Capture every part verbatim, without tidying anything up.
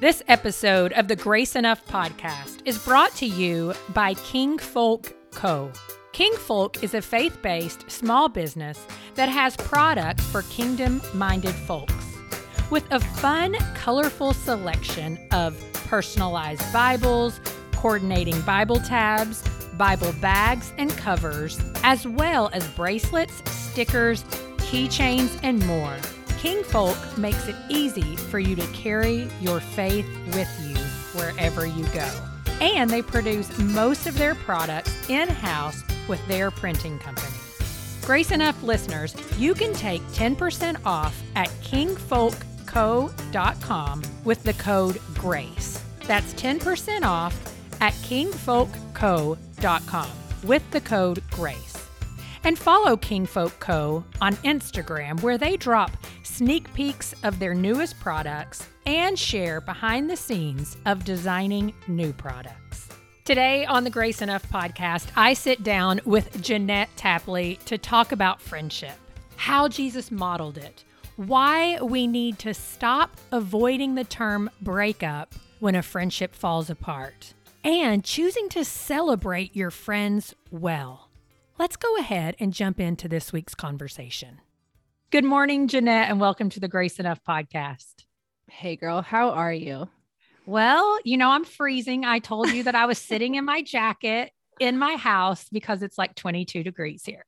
This episode of the Grace Enough podcast is brought to you by King Folk Co. King Folk is a faith-based small business that has products for kingdom-minded folks. With a fun, colorful selection of personalized Bibles, coordinating Bible tabs, Bible bags and covers, as well as bracelets, stickers, keychains, and more. King Folk makes it easy for you to carry your faith with you wherever you go. And they produce most of their products in-house with their printing company. Grace Enough listeners, you can take ten percent off at king folk co dot com with the code GRACE. That's ten percent off at king folk co dot com with the code GRACE. And follow King Folk Co. on Instagram, where they drop sneak peeks of their newest products and share behind the scenes of designing new products. Today on the Grace Enough podcast, I sit down with Jeanette Tapley to talk about friendship, how Jesus modeled it, why we need to stop avoiding the term breakup when a friendship falls apart, and choosing to celebrate your friends well. Let's go ahead and jump into this week's conversation. Good morning, Jeanette, and welcome to the Grace Enough podcast. Hey, girl, how are you? Well, you know, I'm freezing. I told you that I was sitting in my jacket in my house because it's like twenty-two degrees here.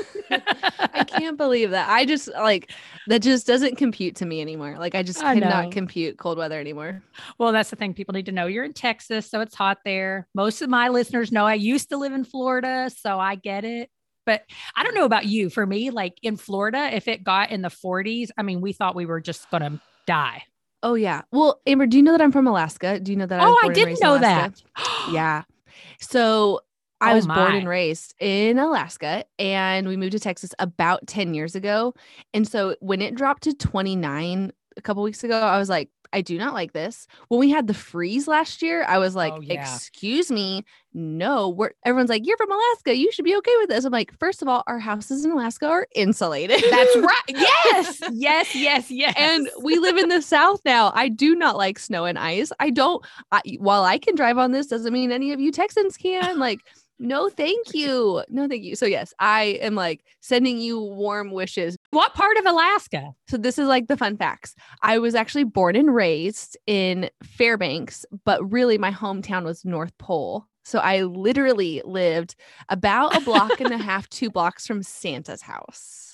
I can't believe that. I just like, that just doesn't compute to me anymore. Like, I just I cannot know. compute cold weather anymore. Well, that's the thing. People need to know you're in Texas, so it's hot there. Most of my listeners know I used to live in Florida, so I get it. But I don't know about you. For me, like in Florida, if it got in the forties, I mean, we thought we were just going to die. Oh, yeah. Well, Amber, do you know that I'm from Alaska? Do you know that I was Oh, born I and didn't raised in know Alaska? that. Yeah. So I Oh, was born my. and raised in Alaska, and we moved to Texas about ten years ago. And so when it dropped to twenty-nine a couple weeks ago, I was like, I do not like this. When we had the freeze last year, I was like, Oh, yeah. excuse me. No, we're everyone's like, you're from Alaska. You should be okay with this. I'm like, first of all, our houses in Alaska are insulated. That's right. Yes, yes, yes, yes. And we live in the South now. I do not like snow and ice. I don't, I, while I can drive on this, doesn't mean any of you Texans can. Like, no, thank you. No, thank you. So yes, I am like sending you warm wishes. What part of Alaska? So this is like the fun facts. I was actually born and raised in Fairbanks, but really my hometown was North Pole. So I literally lived about a block and a half, two blocks from Santa's house.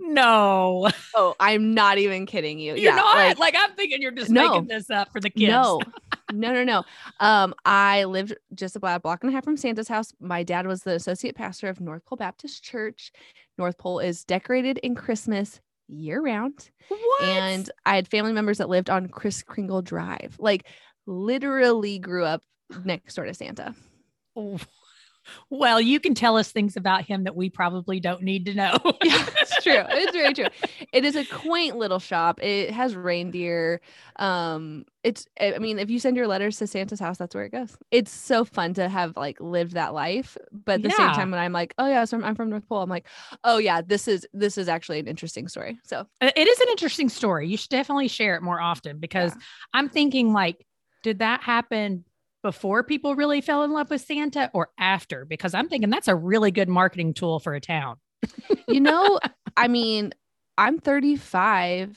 No, Oh, I'm not even kidding you. you're yeah, not. like, Like, I'm thinking you're just No. making this up for the kids. no, no, no, no. Um, I lived just about a block and a half from Santa's house. My dad was the associate pastor of North Pole Baptist Church. North Pole is decorated in Christmas year round. What? And I had family members that lived on Kris Kringle Drive. Like, literally grew up next door to Santa. Oh. Well, you can tell us things about him that we probably don't need to know. Yeah, it's true. It's very true. It is a quaint little shop. It has reindeer. Um, it's, I mean, if you send your letters to Santa's house, that's where it goes. It's so fun to have like lived that life. But at the Yeah. same time, when I'm like, oh yeah, so I'm, I'm from North Pole, I'm like, oh yeah, this is, this is actually an interesting story. So It is an interesting story. You should definitely share it more often because Yeah. I'm thinking like, did that happen before people really fell in love with Santa or after? Because I'm thinking that's a really good marketing tool for a town. you know, I mean, I'm thirty-five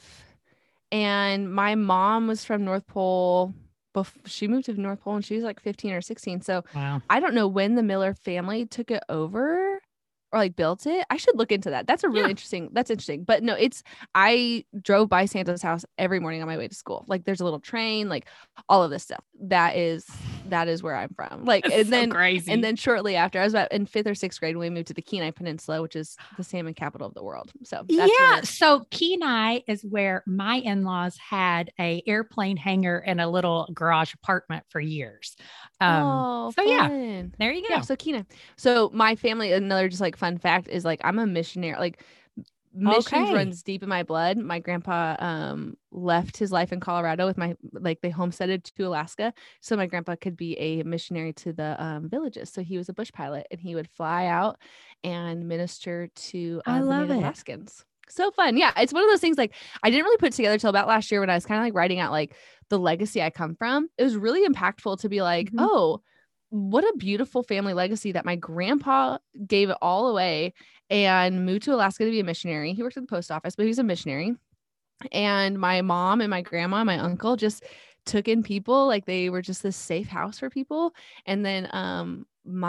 and my mom was from North Pole. Bef- she moved to North Pole when she was like fifteen or sixteen. So Wow. I don't know when the Miller family took it over or like built it. I should look into that. That's a really Yeah. interesting. That's interesting. But no, it's, I drove by Santa's house every morning on my way to school. Like there's a little train, like all of this stuff. That is, that is where I'm from. Like, That's and so then, crazy. and then shortly after, I was about in fifth or sixth grade when we moved to the Kenai Peninsula, which is the salmon capital of the world. So that's yeah. where- So Kenai is where my in-laws had a airplane hangar and a little garage apartment for years. Um, oh, so yeah, fun. there you go. Yeah, so Kenai. So my family, another just like fun fact is like I'm a missionary. Like missions Okay. runs deep in my blood. My grandpa um left his life in Colorado with my like they homesteaded to Alaska, so my grandpa could be a missionary to the um, villages. So he was a bush pilot and he would fly out and minister to I uh, the love Native it. Alaskans. So fun. Yeah. It's one of those things like I didn't really put together till about last year when I was kind of like writing out like the legacy I come from. It was really impactful to be like, Mhm. oh, what a beautiful family legacy that my grandpa gave it all away and moved to Alaska to be a missionary. He worked at the post office, but he was a missionary. And my mom and my grandma, and my uncle just took in people like they were just this safe house for people. And then um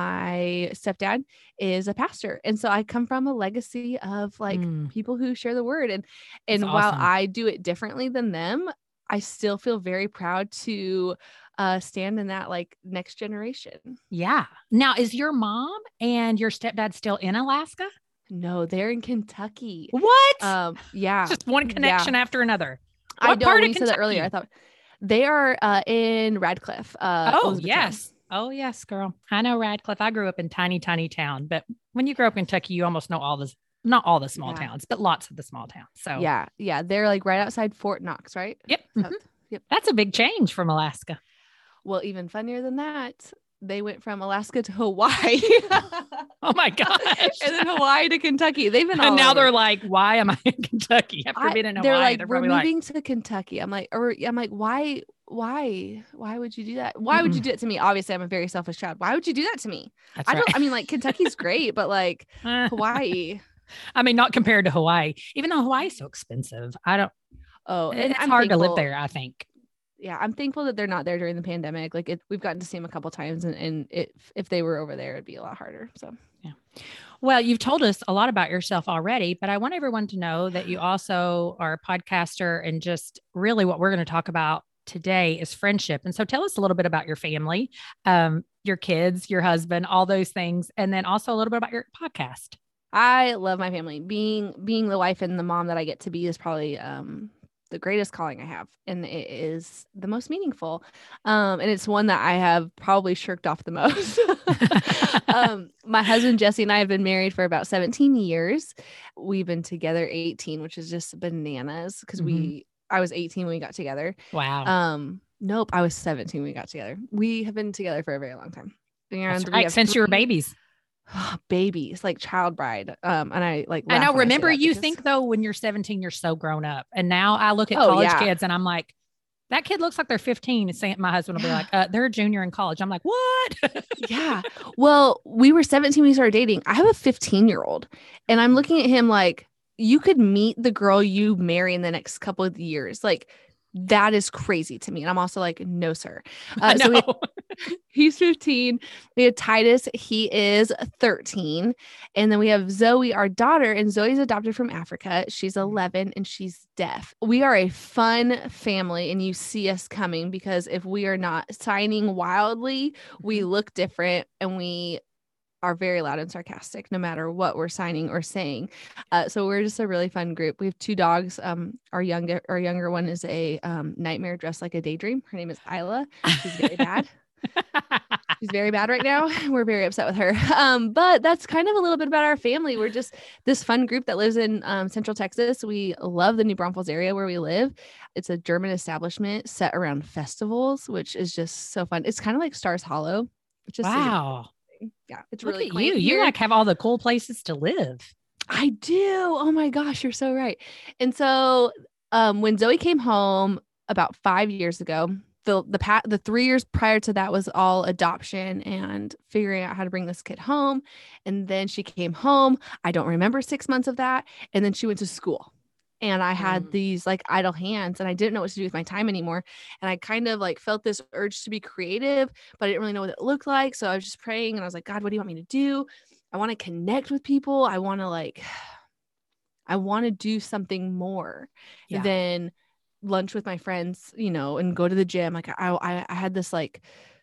my stepdad is a pastor. And so I come from a legacy of like Mm. people who share the word. And That's and while awesome. I do it differently than them, I still feel very proud to uh stand in that like next generation. Yeah. Now, is your mom and your stepdad still in Alaska? No, they're in Kentucky. What? Um, yeah. Just one connection yeah. after another. I What know part when of you said that earlier, I Kentucky? thought they are uh, in Radcliffe. Uh, Oh, Elizabethtown. yes. Oh, yes, girl. I know Radcliffe. I grew up in tiny, tiny town, but when you grow up in Kentucky, you almost know all this, not all the small Yeah. towns, but lots of the small towns. So Yeah, yeah, they're like right outside Fort Knox, right? Yep. So- Mhm. Yep. That's a big change from Alaska. Well, even funnier than that, they went from Alaska to Hawaii. Oh my gosh. And then Hawaii to Kentucky. They've been all And now over. they're like, why am I in Kentucky after I- being in Hawaii? they're like, They're we're probably like, moving to Kentucky. I'm like, or I'm like, why, why, why would you do that? Why would you Mm-mm. do it to me? Obviously, I'm a very selfish child. Why would you do that to me? that's I right. don't. I mean, like Kentucky's great, but like Hawaii. I mean, not compared to Hawaii, even though Hawaii's so expensive. I don't, Oh, and it's I'm hard to live thankful- there, I think. Yeah, I'm thankful that they're not there during the pandemic. Like it, we've gotten to see them a couple times, and, and it, if they were over there, it'd be a lot harder. So Well, you've told us a lot about yourself already, but I want everyone to know that you also are a podcaster, and just really what we're going to talk about today is friendship. And so tell us a little bit about your family, um, your kids, your husband, all those things, and then also a little bit about your podcast. I love my family. Being being the wife and the mom that I get to be is probably um, the greatest calling I have, and it is the most meaningful. Um, and it's one that I have probably shirked off the most. um, my husband Jesse and I have been married for about seventeen years. We've been together eighteen, which is just bananas because Mhm. we I was eighteen when we got together. Wow. Um, nope, I was seventeen when we got together. We have been together for a very long time. And That's we right. have Since you were three- babies. babies, like child bride. Um, and I like I laugh know. when say Remember, that you because- think though, when you're seventeen, you're so grown up. And now I look at Oh, college yeah. kids and I'm like, that kid looks like they're fifteen. And saying, my husband will Yeah. be like, uh, they're a junior in college. I'm like, what? Yeah. Well, we were seventeen when we started dating. I have a fifteen year old, and I'm looking at him like, you could meet the girl you marry in the next couple of years. Like, that is crazy to me. And I'm also like, no, sir. I Uh, know. so we, he's fifteen. We have Titus. He is thirteen. And then we have Zoe, our daughter, and Zoe's adopted from Africa. She's eleven and she's deaf. We are a fun family, and you see us coming because if we are not signing wildly, we look different, and we are very loud and sarcastic no matter what we're signing or saying. Uh, so we're just a really fun group. We have two dogs. Um, our younger our younger one is a um, nightmare dressed like a daydream. Her name is Isla. She's very bad. She's very bad right now. We're very upset with her. Um, but that's kind of a little bit about our family. We're just this fun group that lives in um, Central Texas. We love the New Braunfels area where we live. It's a German establishment set around festivals, which is just so fun. It's kind of like Stars Hollow. It's just Wow. yeah, it's Look really at quaint you. You here. like have all the cool places to live. I do. Oh my gosh, you're so right. And so um when Zoe came home about five years ago, the the pat the three years prior to that was all adoption and figuring out how to bring this kid home. And then she came home. I don't remember six months of that. And then she went to school. And I had Mm. these like idle hands, and I didn't know what to do with my time anymore. And I kind of like felt this urge to be creative, but I didn't really know what it looked like. So I was just praying, and I was like, God, what do you want me to do? I want to connect with people. I want to like, I want to do something more Yeah. than lunch with my friends, you know, and go to the gym. Like I, I, I had this like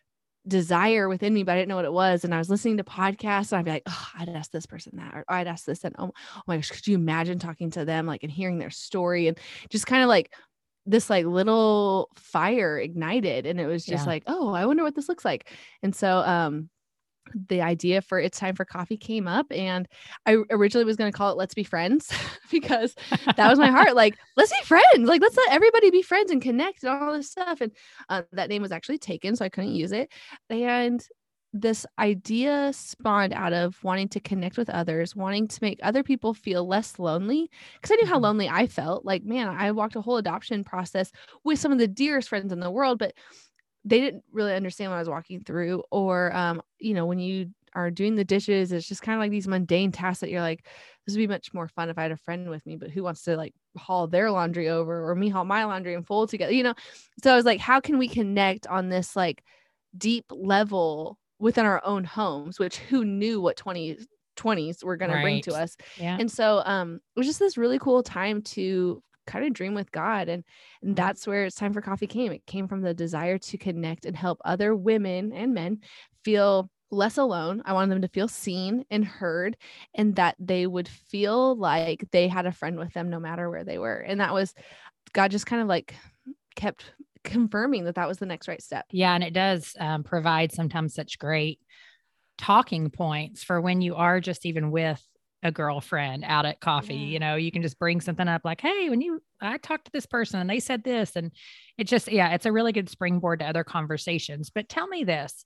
desire within me, but I didn't know what it was. And I was listening to podcasts, and I'd be like, oh, I'd ask this person that, or I'd ask this. And oh, oh my gosh, could you imagine talking to them, like, and hearing their story, and just kind of like this like little fire ignited. And it was just Yeah. like, oh, I wonder what this looks like. And so, um, the idea for It's Time for Coffee came up, and I originally was going to call it Let's Be Friends because that was my heart. Like, let's be friends. Like, let's let everybody be friends and connect and all this stuff. And uh, that name was actually taken, so I couldn't use it. And this idea spawned out of wanting to connect with others, wanting to make other people feel less lonely. Because I knew how Mhm. lonely I felt. Like, man, I walked a whole adoption process with some of the dearest friends in the world, but they didn't really understand what I was walking through. Or, um, you know, when you are doing the dishes, it's just kind of like these mundane tasks that you're like, this would be much more fun if I had a friend with me, but who wants to like haul their laundry over or me haul my laundry and fold together, you know? So I was like, how can we connect on this like deep level within our own homes, which who knew what twenty twenties were going to bring Right. to us. Yeah. And so um, it was just this really cool time to kind of dream with God. And, and Mhm. that's where It's Time for Coffee came. It came from the desire to connect and help other women and men feel less alone. I wanted them to feel seen and heard, and that they would feel like they had a friend with them no matter where they were. And that was, God just kind of like kept confirming that that was the next right step. Yeah. And it does um, provide sometimes such great talking points for when you are just even with a girlfriend out at coffee. Yeah. You know, you can just bring something up like, hey, when you, I talked to this person and they said this, and it just, yeah, it's a really good springboard to other conversations. But tell me this,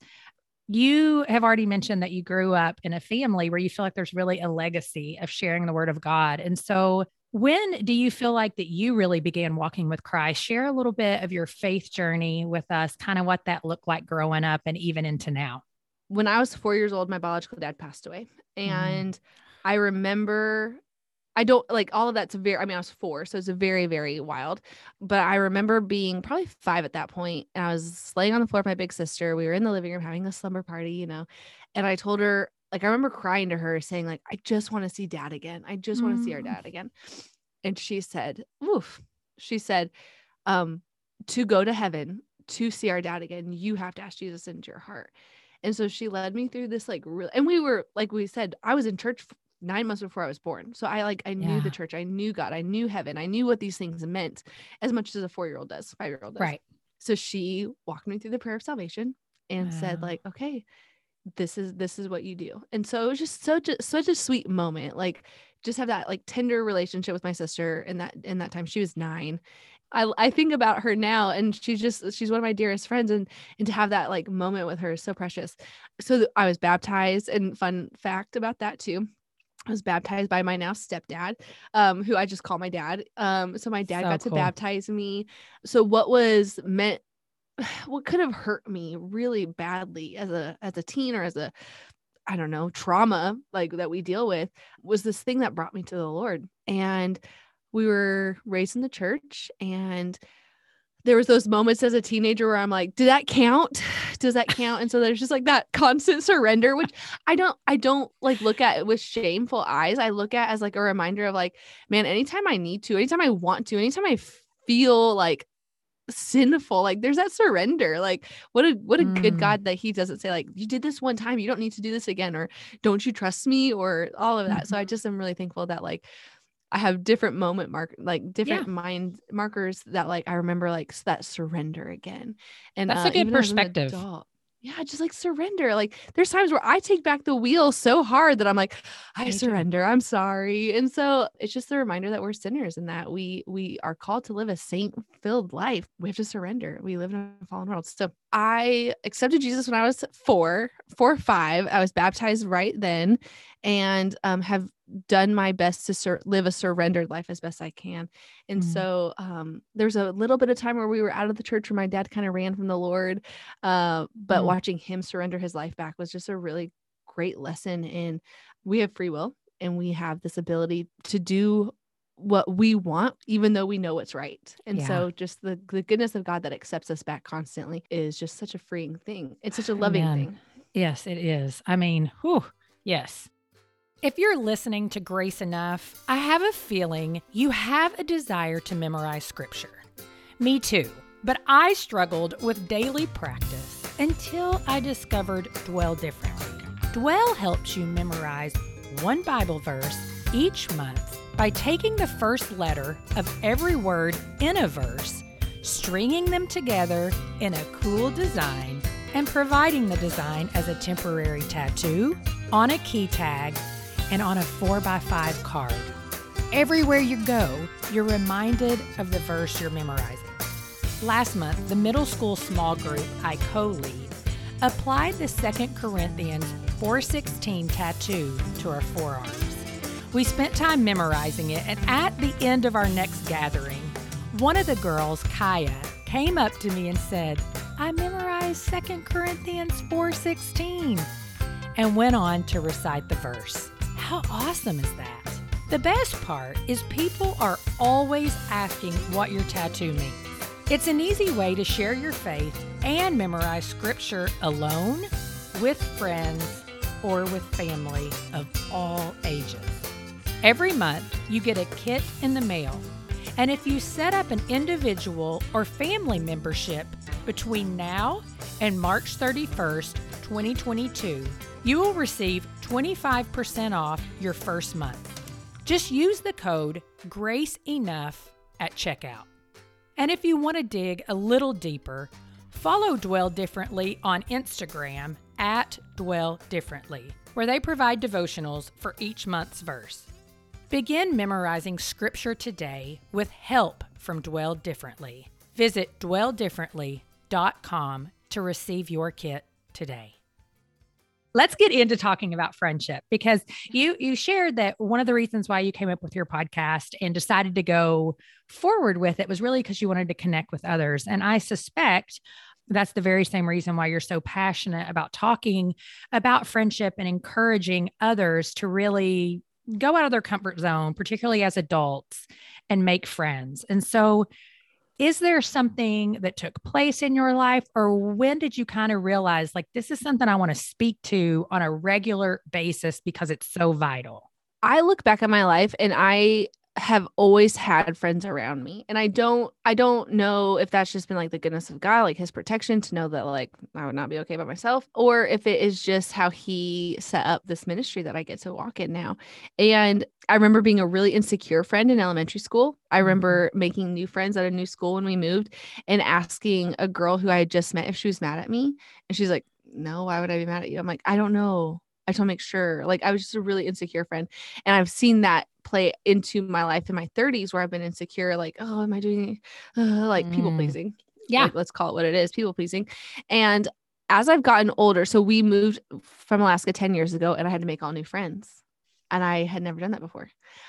you have already mentioned that you grew up in a family where you feel like there's really a legacy of sharing the word of God. And so when do you feel like that you really began walking with Christ? Share a little bit of your faith journey with us, kind of what that looked like growing up and even into now. When I was four years old, my biological dad passed away. And Mm. I remember, I don't like all of that's very, I mean, I was four, so it's a very, very wild. But I remember being probably five at that point, and I was laying on the floor with my big sister. We were in the living room having a slumber party, you know, and I told her, like, I remember crying to her saying, like, I just want to see dad again. I just want to see our Mm. dad again. And she said, oof, she said, um, to go to heaven, to see our dad again, you have to ask Jesus into your heart. And so she led me through this like real, and we were, like we said, I was in church nine months before I was born. So I like, I knew Yeah. the church, I knew God, I knew heaven, I knew what these things meant as much as a four-year-old does, five-year-old does. Right. So she walked me through the prayer of salvation and said Wow. like, okay, this is, this is what you do. And so it was just such a, such a sweet moment. Like just have that like tender relationship with my sister. And that, in that time she was nine. I, I think about her now, and she's just, she's one of my dearest friends, and, and to have that like moment with her is so precious. So th- I was baptized, and fun fact about that too, I was baptized by my now stepdad, um, who I just call my dad. Um, so my dad So got to cool. baptize me. So what was meant, what could have hurt me really badly as a, as a teen, or as a, I don't know, trauma like that we deal with, was this thing that brought me to the Lord. And we were raised in the church, and there was those moments as a teenager where I'm like, did that count? Does that count? And so there's just like that constant surrender, which I don't, I don't like look at it with shameful eyes. I look at as like a reminder of like, man, anytime I need to, anytime I want to, anytime I feel like sinful, like there's that surrender. Like what a, what a good Mm. God that he doesn't say like, you did this one time, you don't need to do this again, or don't you trust me, or all of that. Mhm. So I just am really thankful that like I have different moment mark, like different Yeah. mind markers that like I remember like s- that surrender again. And That's uh, a good even as an perspective. adult, yeah, just like surrender. Like there's times where I take back the wheel so hard that I'm like, I Me too. surrender. I'm sorry. And so it's just a reminder that we're sinners, and that we we are called to live a saint-filled life. We have to surrender. We live in a fallen world. So I accepted Jesus when I was four, four or five. I was baptized right then, and um, have done my best to sur- live a surrendered life as best I can. And Mm. so um, there's a little bit of time where we were out of the church, where my dad kind of ran from the Lord. Uh, but Mm. watching him surrender his life back was just a really great lesson in we have free will, and we have this ability to do what we want, even though we know what's right. And Yeah. so just the, the goodness of God that accepts us back constantly is just such a freeing thing. It's such a loving Amen. thing. Yes, it is. I mean, whew, yes. If you're listening to Grace Enough, I have a feeling you have a desire to memorize scripture. Me too, but I struggled with daily practice until I discovered Dwell Differently. Dwell helps you memorize one Bible verse each month by taking the first letter of every word in a verse, stringing them together in a cool design, and providing the design as a temporary tattoo, on a key tag, and on a four by five card. Everywhere you go, you're reminded of the verse you're memorizing. Last month, the middle school small group I co-lead apply the Second Corinthians four sixteen tattoo to our forearms. We spent time memorizing it, and at the end of our next gathering, one of the girls, Kaya, came up to me and said, "I memorized Second Corinthians four sixteen," and went on to recite the verse. How awesome is that? The best part is people are always asking what your tattoo means. It's an easy way to share your faith and memorize scripture alone, with friends, or with family of all ages. Every month, you get a kit in the mail. And if you set up an individual or family membership between now and March thirty-first, twenty twenty-two, you will receive twenty-five percent off your first month. Just use the code GRACEENOUGH at checkout. And if you want to dig a little deeper, follow Dwell Differently on Instagram at Dwell Differently, where they provide devotionals for each month's verse. Begin memorizing scripture today with help from Dwell Differently. Visit dwell differently dot com to receive your kit today. Let's get into talking about friendship, because you you shared that one of the reasons why you came up with your podcast and decided to go forward with it was really because you wanted to connect with others. And I suspect that's the very same reason why you're so passionate about talking about friendship and encouraging others to really go out of their comfort zone, particularly as adults, and make friends. And so is there something that took place in your life, or when did you kind of realize, like, this is something I want to speak to on a regular basis because it's so vital? I look back at my life and I have always had friends around me. And I don't, I don't know if that's just been like the goodness of God, like his protection to know that like I would not be okay by myself, or if it is just how he set up this ministry that I get to walk in now. And I remember being a really insecure friend in elementary school. I remember making new friends at a new school when we moved and asking a girl who I had just met if she was mad at me. And she's like, "No, why would I be mad at you?" I'm like, "I don't know. I just want to make sure." Like I was just a really insecure friend. And I've seen that play into my life in my thirties where I've been insecure. Like, oh, am I doing uh, like mm. people pleasing? Yeah. Like, let's call it what it is. People pleasing. And as I've gotten older, so we moved from Alaska ten years ago and I had to make all new friends. And I had never done that before.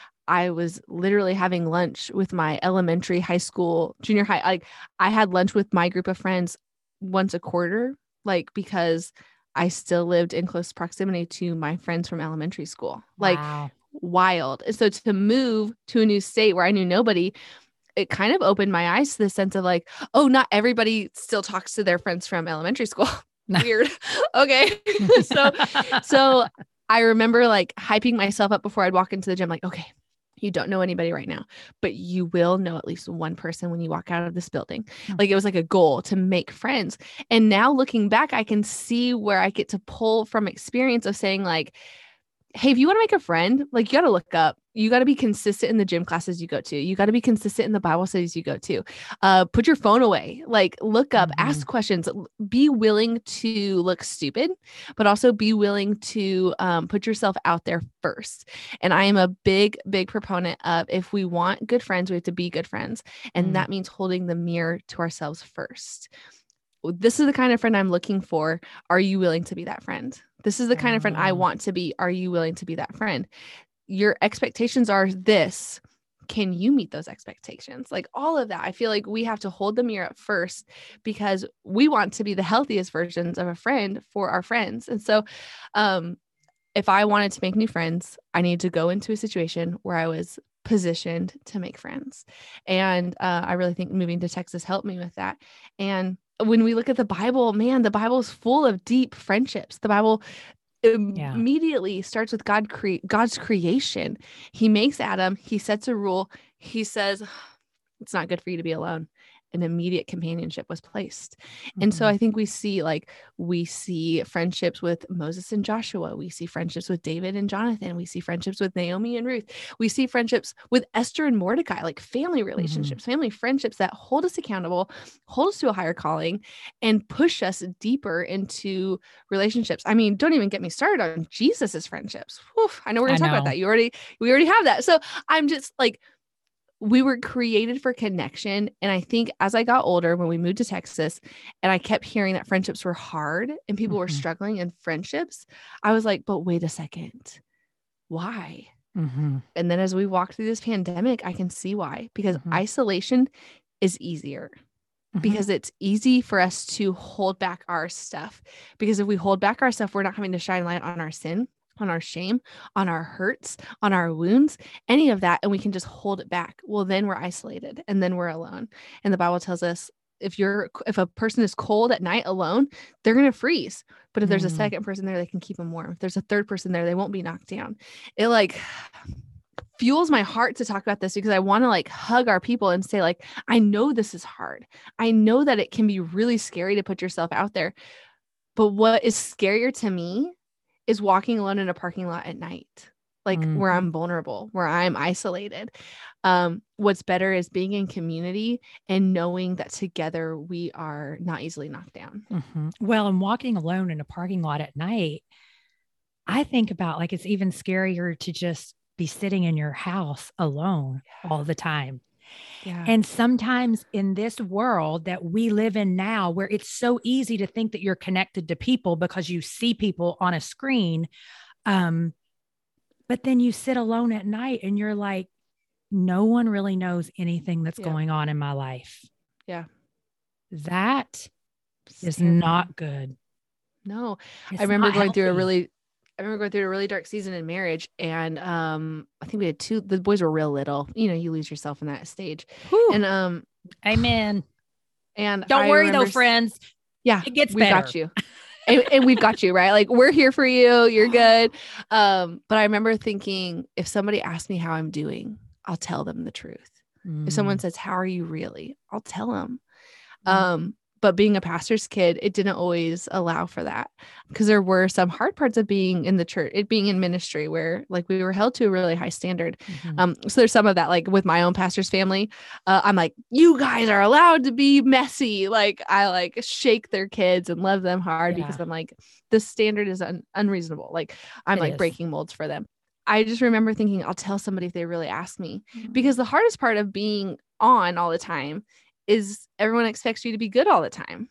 I was literally having lunch with my elementary, high school, junior high. Like I had lunch with my group of friends once a quarter, like, because I still lived in close proximity to my friends from elementary school. Like wow. Wild. And so to move to a new state where I knew nobody, it kind of opened my eyes to the sense of like, oh, not everybody still talks to their friends from elementary school. Weird. Okay. so, so I remember like hyping myself up before I'd walk into the gym, like, okay, you don't know anybody right now, but you will know at least one person when you walk out of this building. Mm-hmm. Like it was like a goal to make friends. And now looking back, I can see where I get to pull from experience of saying like, hey, if you want to make a friend, like you got to look up, you got to be consistent in the gym classes you go to. You got to be consistent in the Bible studies you go to. Uh, put your phone away, like look up, mm-hmm. ask questions, be willing to look stupid, but also be willing to um, put yourself out there first. And I am a big, big proponent of if we want good friends, we have to be good friends. And mm-hmm. that means holding the mirror to ourselves first. This is the kind of friend I'm looking for. Are you willing to be that friend? This is the kind of friend I want to be. Are you willing to be that friend? Your expectations are this. Can you meet those expectations? Like all of that. I feel like we have to hold the mirror up first because we want to be the healthiest versions of a friend for our friends. And so um, if I wanted to make new friends, I need to go into a situation where I was positioned to make friends. And uh, I really think moving to Texas helped me with that. And when we look at the Bible, man, the Bible is full of deep friendships. The Bible yeah. immediately starts with God cre- God's creation. He makes Adam. He sets a rule. He says, it's not good for you to be alone. An immediate companionship was placed. Mm-hmm. And so I think we see like, we see friendships with Moses and Joshua. We see friendships with David and Jonathan. We see friendships with Naomi and Ruth. We see friendships with Esther and Mordecai, like family relationships, mm-hmm. family friendships that hold us accountable, hold us to a higher calling, and push us deeper into relationships. I mean, don't even get me started on Jesus's friendships. Whew, I know we're going to talk about that. You already, we already have that. So I'm just like, we were created for connection. And I think as I got older, when we moved to Texas and I kept hearing that friendships were hard and people mm-hmm. were struggling in friendships, I was like, but wait a second, why? Mm-hmm. And then as we walked through this pandemic, I can see why, because mm-hmm. isolation is easier. Mm-hmm. Because it's easy for us to hold back our stuff. Because if we hold back our stuff, we're not having to shine light on our sin, on our shame, on our hurts, on our wounds, any of that. And we can just hold it back. Well, then we're isolated and then we're alone. And the Bible tells us if you're, if a person is cold at night alone, they're going to freeze. But if mm. there's a second person there, they can keep them warm. If there's a third person there, they won't be knocked down. It like fuels my heart to talk about this because I want to like hug our people and say like, I know this is hard. I know that it can be really scary to put yourself out there. But what is scarier to me is walking alone in a parking lot at night, like mm-hmm. where I'm vulnerable, where I'm isolated. Um, what's better is being in community and knowing that together we are not easily knocked down. Mm-hmm. Well, and walking alone in a parking lot at night, I think about like, it's even scarier to just be sitting in your house alone yeah. all the time. Yeah. And sometimes in this world that we live in now, where it's so easy to think that you're connected to people because you see people on a screen. Um, but then you sit alone at night and you're like, no one really knows anything that's yeah. going on in my life. Yeah. That is not good. No, it's I remember going healthy. through a really I remember going through a really dark season in marriage. And um, I think we had two, the boys were real little, you know, you lose yourself in that stage. Whew. And um, amen. And don't I worry remember, though, friends. Yeah, it gets we better. got you. and, and we've got you, right? Like we're here for you. You're good. Um, but I remember thinking if somebody asked me how I'm doing, I'll tell them the truth. Mm. If someone says, how are you really? I'll tell them. Mm. Um, But being a pastor's kid, it didn't always allow for that because there were some hard parts of being in the church, it being in ministry where like we were held to a really high standard. Mm-hmm. Um, so there's some of that, like with my own pastor's family, uh, I'm like, you guys are allowed to be messy. Like I like shake their kids and love them hard yeah. because I'm like, the standard is un- unreasonable. Like I'm it like is. breaking molds for them. I just remember thinking, I'll tell somebody if they really ask me, mm-hmm. because the hardest part of being on all the time is everyone expects you to be good all the time.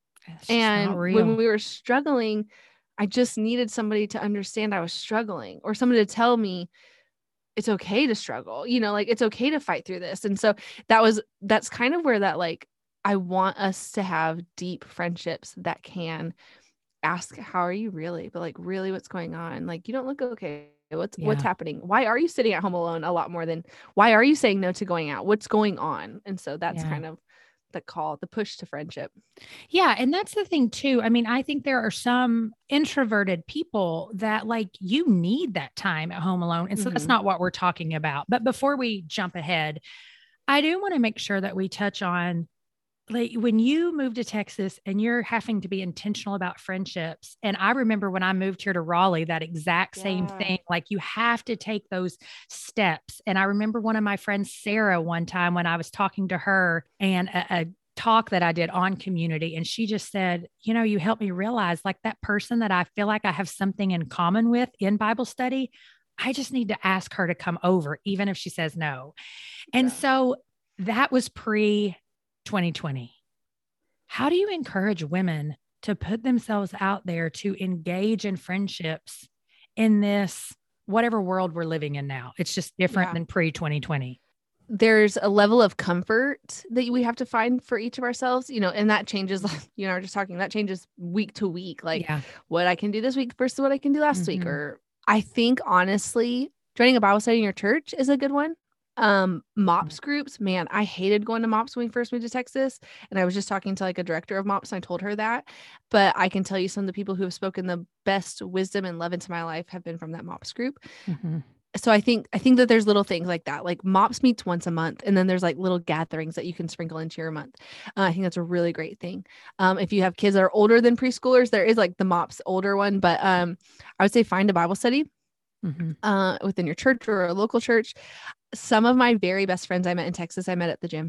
And when we were struggling, I just needed somebody to understand I was struggling or somebody to tell me it's okay to struggle, you know, like it's okay to fight through this. And so that was, that's kind of where that, like, I want us to have deep friendships that can ask, how are you really? But like, really what's going on? Like, you don't look okay. What's, yeah. what's happening? Why are you sitting at home alone a lot more than why are you saying no to going out? What's going on? And so that's yeah. kind of the call, the push to friendship. Yeah. And that's the thing too. I mean, I think there are some introverted people that like you need that time at home alone. And so mm-hmm. that's not what we're talking about. But before we jump ahead, I do want to make sure that we touch on like when you moved to Texas and you're having to be intentional about friendships. And I remember when I moved here to Raleigh, that exact same yeah. thing, like you have to take those steps. And I remember one of my friends, Sarah, one time when I was talking to her and a, a talk that I did on community. And she just said, you know, you helped me realize like that person that I feel like I have something in common with in Bible study, I just need to ask her to come over, even if she says no. And yeah. so that was pre twenty twenty. How do you encourage women to put themselves out there to engage in friendships in this, whatever world we're living in now? It's just different yeah. than pre twenty twenty. There's a level of comfort that we have to find for each of ourselves, you know, and that changes, like, you know, we're just talking, that changes week to week, like yeah. what I can do this week versus what I can do last mm-hmm. week. Or I think honestly, joining a Bible study in your church is a good one. Um, MOPS groups, man, I hated going to MOPS when we first moved to Texas. And I was just talking to like a director of MOPS and I told her that, but I can tell you some of the people who have spoken the best wisdom and love into my life have been from that MOPS group. Mm-hmm. So I think, I think that there's little things like that, like MOPS meets once a month. And then there's like little gatherings that you can sprinkle into your month. Uh, I think that's a really great thing. Um, if you have kids that are older than preschoolers, there is like the MOPS older one, but, um, I would say find a Bible study. Mm-hmm. Uh, within your church or a local church. Some of my very best friends I met in Texas, I met at the gym.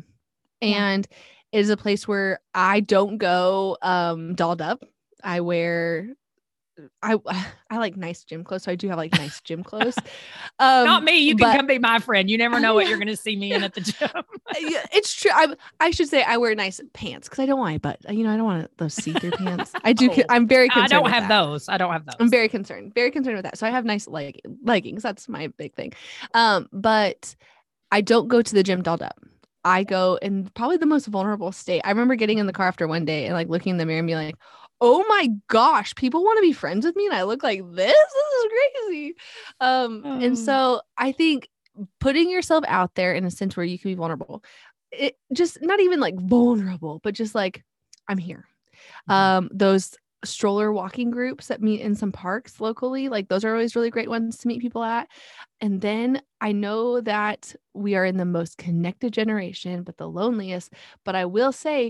And yeah. it is a place where I don't go um, dolled up. I wear I I like nice gym clothes, so I do have like nice gym clothes. Um, Not me. You can but, come be my friend. You never know what you're going to see me in at the gym. Yeah, it's true. I I should say I wear nice pants because I don't want my butt. You know, I don't want those see-through pants. I do. Oh, I'm very concerned. I don't with have that. those. I don't have those. I'm very concerned. Very concerned with that. So I have nice leg leggings. That's my big thing. Um, but I don't go to the gym dolled up. I go in probably the most vulnerable state. I remember getting in the car after one day and like looking in the mirror and being like, oh my gosh, people want to be friends with me and I look like this. This is crazy. Um, oh. And so I think putting yourself out there in a sense where you can be vulnerable, it just not even like vulnerable, but just like, I'm here. Mm-hmm. Um, those stroller walking groups that meet in some parks locally, like those are always really great ones to meet people at. And then I know that we are in the most connected generation, but the loneliest. But I will say,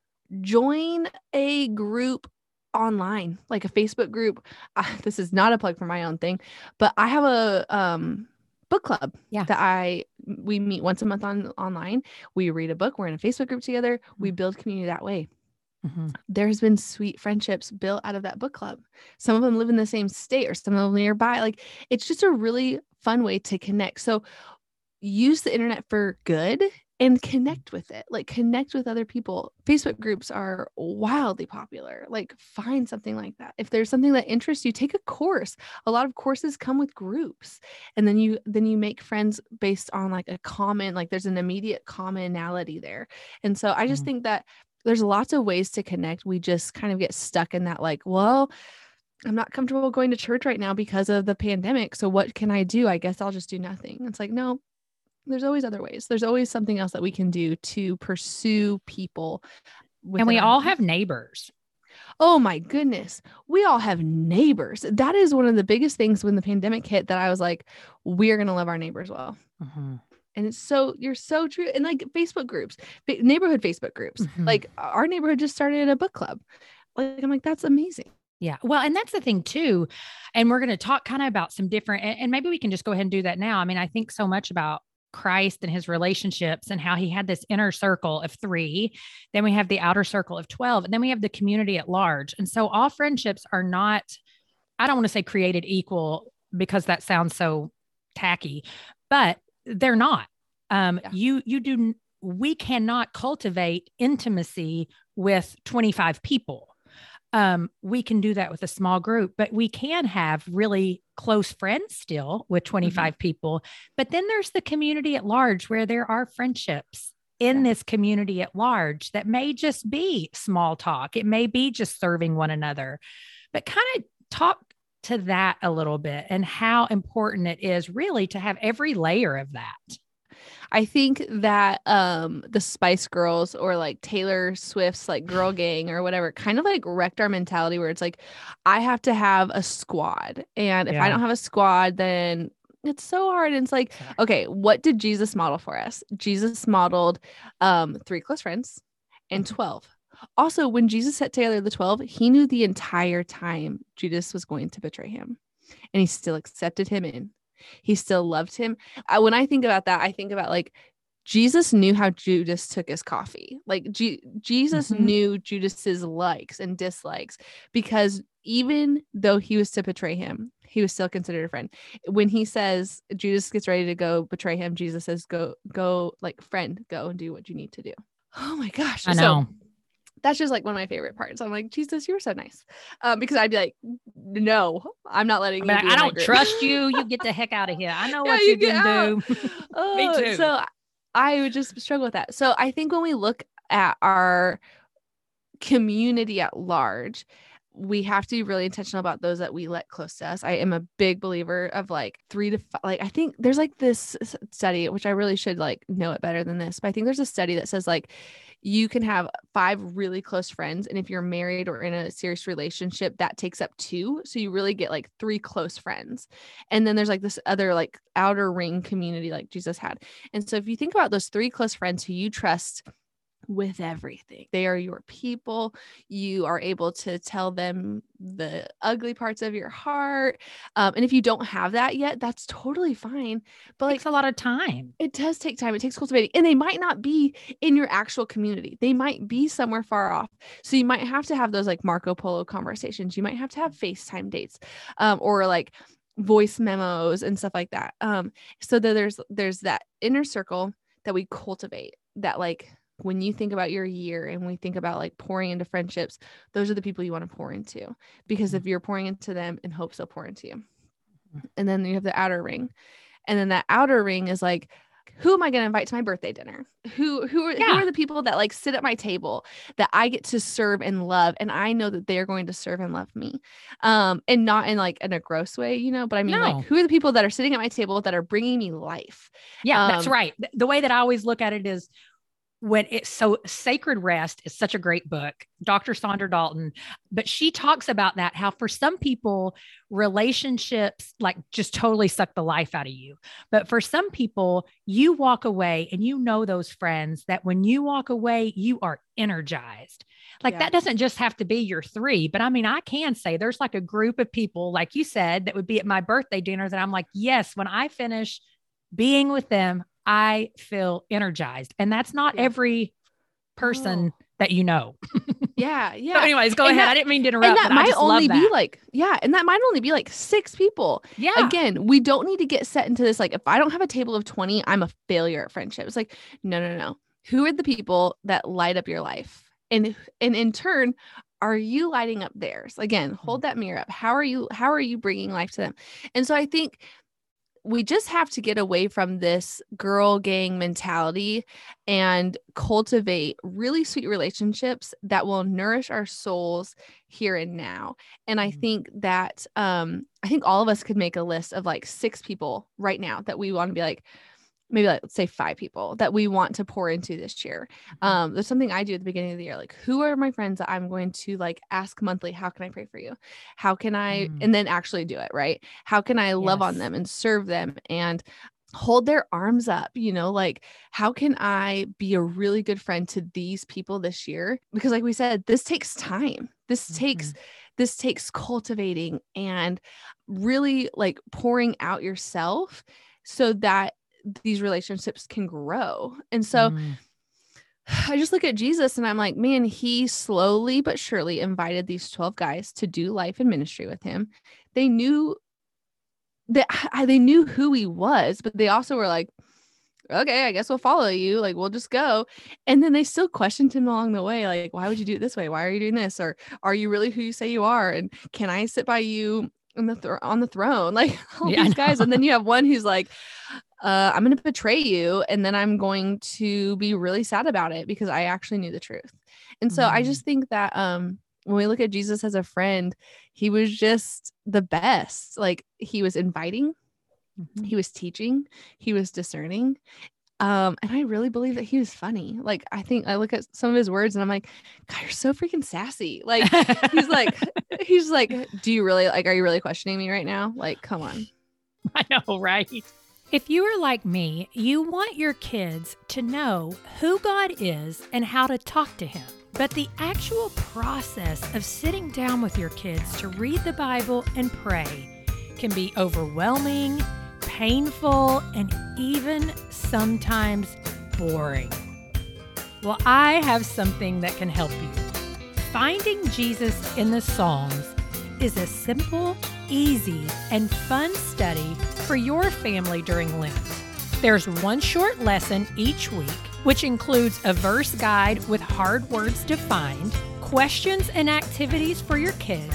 join a group online, like a Facebook group. Uh, this is not a plug for my own thing, but I have a um, book club yeah. that I we meet once a month on online. We read a book. We're in a Facebook group together. We build community that way. Mm-hmm. There's been sweet friendships built out of that book club. Some of them live in the same state or some of them nearby. Like it's just a really fun way to connect. So use the internet for good and connect with it. Like connect with other people. Facebook groups are wildly popular. Like find something like that. If there's something that interests you, take a course. A lot of courses come with groups. And then you then you make friends based on like a common, like there's an immediate commonality there. And so I just mm-hmm. think that there's lots of ways to connect. We just kind of get stuck in that like, well, I'm not comfortable going to church right now because of the pandemic. So what can I do? I guess I'll just do nothing. It's like, no, there's always other ways. There's always something else that we can do to pursue people. And we all have neighbors. Oh my goodness. We all have neighbors. That is one of the biggest things when the pandemic hit that I was like, we're going to love our neighbors well. Mm-hmm. And it's so, you're so true. And like Facebook groups, neighborhood Facebook groups, mm-hmm. like our neighborhood just started a book club. Like, I'm like, that's amazing. Yeah. Well, and that's the thing too. And we're going to talk kind of about some different, and, and maybe we can just go ahead and do that now. I mean, I think so much about Christ and his relationships and how he had this inner circle of three. Then we have the outer circle of twelve, and then we have the community at large. And so all friendships are not, I don't want to say created equal because that sounds so tacky, but they're not. Um, yeah. You, you do, we cannot cultivate intimacy with twenty-five people. Um, we can do that with a small group, but we can have really close friends still with twenty-five mm-hmm. people. But then there's the community at large where there are friendships in yeah. this community at large that may just be small talk. It may be just serving one another, but kind of talk to that a little bit and how important it is really to have every layer of that. I think that um, the Spice Girls or like Taylor Swift's like girl gang or whatever kind of like wrecked our mentality where it's like, I have to have a squad. And if yeah. I don't have a squad, then it's so hard. And it's like, okay, what did Jesus model for us? Jesus modeled um, three close friends and twelve. Also, when Jesus set together the twelve, he knew the entire time Judas was going to betray him, and he still accepted him in. He still loved him. I, when I think about that, I think about like Jesus knew how Judas took his coffee. Like G- Jesus mm-hmm. knew Judas's likes and dislikes, because even though he was to betray him, he was still considered a friend. When he says Judas gets ready to go betray him, Jesus says, go, go, like friend, go and do what you need to do. Oh my gosh. I know. So, that's just like one of my favorite parts. I'm like, Jesus, you were so nice. Um, because I'd be like, no, I'm not letting you. I, mean, I don't trust you. You get the heck out of here. I know yeah, what you, you can do. Oh, Me too. So I would just struggle with that. So I think when we look at our community at large, we have to be really intentional about those that we let close to us. I am a big believer of like three to five. Like, I think there's like this study, which I really should like know it better than this, but I think there's a study that says like you can have five really close friends. And if you're married or in a serious relationship, that takes up two. So you really get like three close friends. And then there's like this other like outer ring community like Jesus had. And so if you think about those three close friends who you trust with everything. They are your people. You are able to tell them the ugly parts of your heart. Um, and if you don't have that yet, that's totally fine. But It like takes a lot of time. it does take time. It takes cultivating. And they might not be in your actual community. They might be somewhere far off. So you might have to have those like Marco Polo conversations. You might have to have FaceTime dates, um, or like voice memos and stuff like that. Um, so that there's there's that inner circle that we cultivate, that like when you think about your year and we think about like pouring into friendships, those are the people you want to pour into, because if you're pouring into them in hopes they'll pour into you. And then you have the outer ring. And then that outer ring is like, who am I going to invite to my birthday dinner? Who, who are, Yeah. who are the people that like sit at my table that I get to serve and love? And I know that they're going to serve and love me. Um, and not in like in a gross way, you know, but I mean, No. like, who are the people that are sitting at my table that are bringing me life? Yeah, that's Um, right. Th- The way that I always look at it is when it's so Sacred Rest is such a great book, Doctor Sandra Dalton, but she talks about that, how for some people, relationships like just totally suck the life out of you. But for some people, you walk away and you know those friends that when you walk away, you are energized. Like Yeah. that doesn't just have to be your three, but I mean, I can say there's like a group of people, like you said, that would be at my birthday dinner that I'm like, yes, when I finish being with them, I feel energized. And that's not Yeah. every person Oh. that you know. Yeah. Yeah. So anyways, go And ahead. that- I didn't mean to interrupt, and that but I might just only love be that. like, yeah. And that might only be like six people. Yeah. Again, we don't need to get set into this. Like, if I don't have a table of twenty, I'm a failure at friendship. It's like, no, no, no. Who are the people that light up your life? And, and in turn, are you lighting up theirs? Again, hold that mirror up. How are you, how are you bringing life to them? And so I think we just have to get away from this girl gang mentality and cultivate really sweet relationships that will nourish our souls here and now. And I Mhm. think that, um, I think all of us could make a list of like six people right now that we want to be like, maybe like, let's say five people that we want to pour into this year. Um, there's something I do at the beginning of the year. Like, who are my friends that I'm going to like ask monthly? How can I pray for you? How can I, Mm. and then actually do it, right? How can I love on Yes. them and serve them and hold their arms up? You know, like, how can I be a really good friend to these people this year? Because like we said, this takes time. This Mhm. takes, this takes cultivating and really like pouring out yourself so that these relationships can grow. And so Mm. I just look at Jesus and I'm like, man, he slowly but surely invited these twelve guys to do life and ministry with him. They knew that they knew who he was, but they also were like, okay, I guess we'll follow you. Like, we'll just go. And then they still questioned him along the way. Like, why would you do it this way? Why are you doing this? Or are you really who you say you are? And can I sit by you on the, th- on the throne? Like all Yeah, I these know. guys. And then you have one who's like, uh, I'm going to betray you. And then I'm going to be really sad about it because I actually knew the truth. And so I Mm. just think that, um, when we look at Jesus as a friend, he was just the best. Like, he was inviting, Mhm. he was teaching, he was discerning. Um, and I really believe that he was funny. Like, I think I look at some of his words and I'm like, God, you're so freaking sassy. Like, he's like, he's like, do you really, like, are you really questioning me right now? Like, come on. I know, right? If you are like me, you want your kids to know who God is and how to talk to him. But the actual process of sitting down with your kids to read the Bible and pray can be overwhelming, painful, and even sometimes boring. Well, I have something that can help you. Finding Jesus in the Psalms is a simple, easy, and fun study for your family during Lent. There's one short lesson each week, which includes a verse guide with hard words defined, questions and activities for your kids,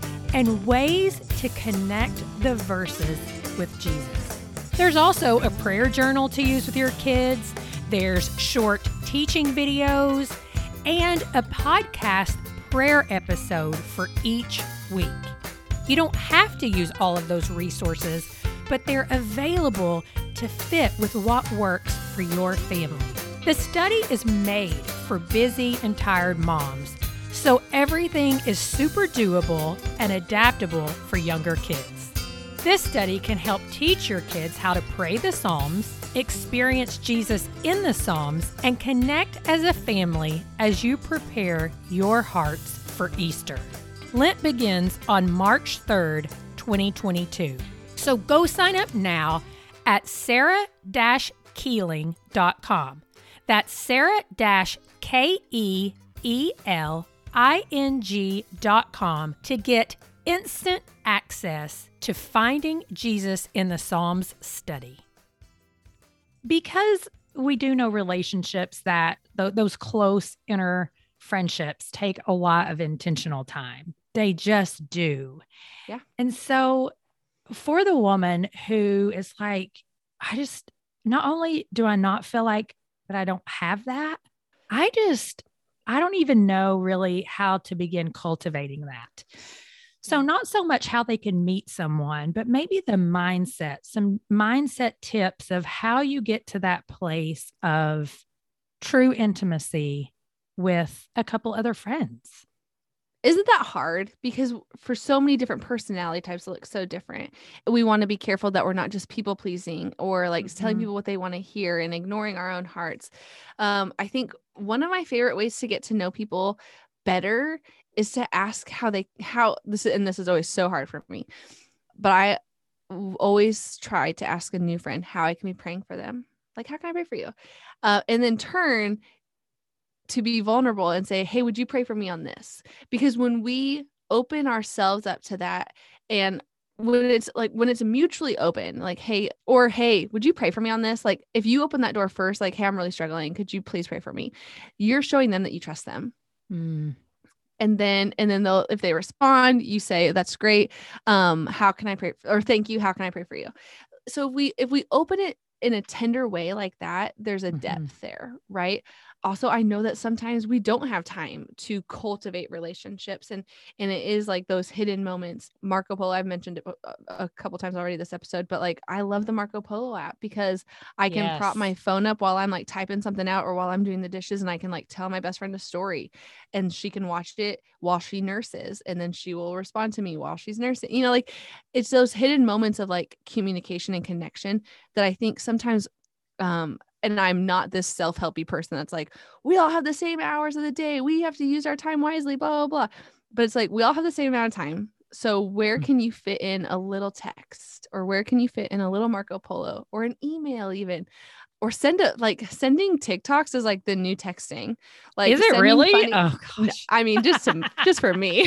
and ways to connect the verses with Jesus. There's also a prayer journal to use with your kids. There's short teaching videos and a podcast prayer episode for each week. You don't have to use all of those resources, but they're available to fit with what works for your family. The study is made for busy and tired moms, so everything is super doable and adaptable for younger kids. This study can help teach your kids how to pray the Psalms, experience Jesus in the Psalms, and connect as a family as you prepare your hearts for Easter. Lent begins on March third, twenty twenty-two. So go sign up now at sarah dash keeling dot com. That's Sarah K E E L I N G dot com to get instant access to Finding Jesus in the Psalms study. Because we do know relationships that th- those close inner friendships take a lot of intentional time. They just do. Yeah. And so for the woman who is like, I just, not only do I not feel like that I don't have that, I just, I don't even know really how to begin cultivating that. So not so much how they can meet someone, but maybe the mindset, some mindset tips of how you get to that place of true intimacy with a couple other friends. Isn't that hard? Because for so many different personality types that look so different, we want to be careful that we're not just people pleasing or like mm-hmm. telling people what they want to hear and ignoring our own hearts. Um, I think one of my favorite ways to get to know people better is to ask how they, how this, and this is always so hard for me, but I always try to ask a new friend how I can be praying for them. Like, how can I pray for you? Uh, and then turn to be vulnerable and say, hey, would you pray for me on this? Because when we open ourselves up to that, and when it's like, when it's mutually open, like, hey, or, hey, would you pray for me on this? Like, if you open that door first, like, hey, I'm really struggling, could you please pray for me? You're showing them that you trust them. Mm. And then, and then they'll, if they respond, you say, that's great. Um, how can I pray? Or thank you. How can I pray for you? So if we, if we open it in a tender way like that, there's a depth mm-hmm. there, right? Also, I know that sometimes we don't have time to cultivate relationships, and and it is like those hidden moments. Marco Polo, I've mentioned it a, a couple times already this episode, but like I love the Marco Polo app because I can yes. prop my phone up while I'm like typing something out or while I'm doing the dishes, and I can like tell my best friend a story, and she can watch it while she nurses, and then she will respond to me while she's nursing. You know, like it's those hidden moments of like communication and connection that I think sometimes um and I'm not this self-helpy person that's like, we all have the same hours of the day, we have to use our time wisely, blah, blah, blah. But it's like, we all have the same amount of time. So where can you fit in a little text, or where can you fit in a little Marco Polo, or an email even, or send it, like sending TikToks is like the new texting. Like, is it really? Funny, oh gosh. I mean, just to, just for me,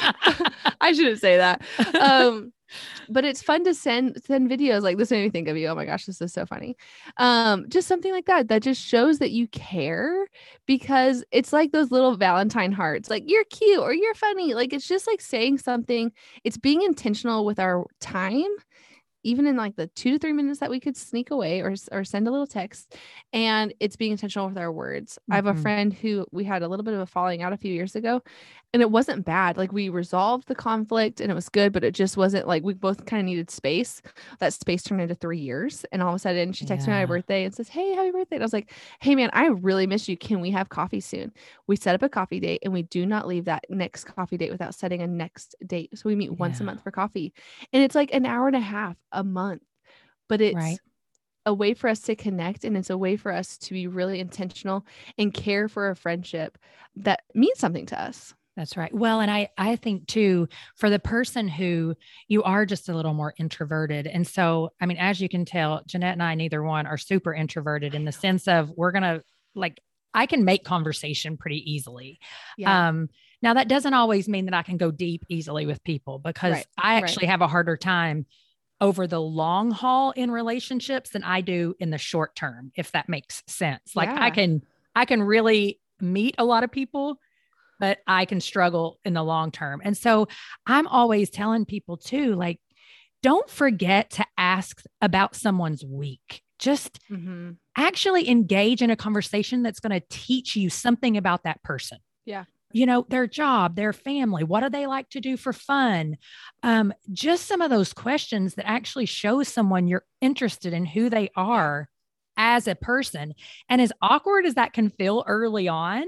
I shouldn't say that. Um, But it's fun to send send videos like this. Made me think of you. Oh my gosh, this is so funny. Um, just something like that that just shows that you care, because it's like those little Valentine hearts, like you're cute or you're funny. Like it's just like saying something. It's being intentional with our time, even in like the two to three minutes that we could sneak away or, or send a little text. And it's being intentional with our words. Mm-hmm. I have a friend who we had a little bit of a falling out a few years ago, and it wasn't bad. Like we resolved the conflict and it was good, but it just wasn't like, we both kind of needed space. That space turned into three years. And all of a sudden she texted yeah. me on my birthday and says, hey, happy birthday. And I was like, hey man, I really miss you. Can we have coffee soon? We set up a coffee date, and we do not leave that next coffee date without setting a next date. So we meet yeah. once a month for coffee, and it's like an hour and a half a month, but it's right. a way for us to connect, and it's a way for us to be really intentional and care for a friendship that means something to us. That's right. Well, and I, I think too, for the person who you are just a little more introverted. And so, I mean, as you can tell, Jeanette and I, neither one are super introverted in the sense of we're going to like, I can make conversation pretty easily. Yeah. Um, now that doesn't always mean that I can go deep easily with people, because right. I actually right. have a harder time over the long haul in relationships than I do in the short term, if that makes sense. Like yeah. I can, I can really meet a lot of people, but I can struggle in the long term. And so I'm always telling people too, like, don't forget to ask about someone's week. Just mm-hmm. actually engage in a conversation that's going to teach you something about that person. Yeah. You know, their job, their family, what do they like to do for fun? Um, just some of those questions that actually show someone you're interested in who they are as a person. And as awkward as that can feel early on,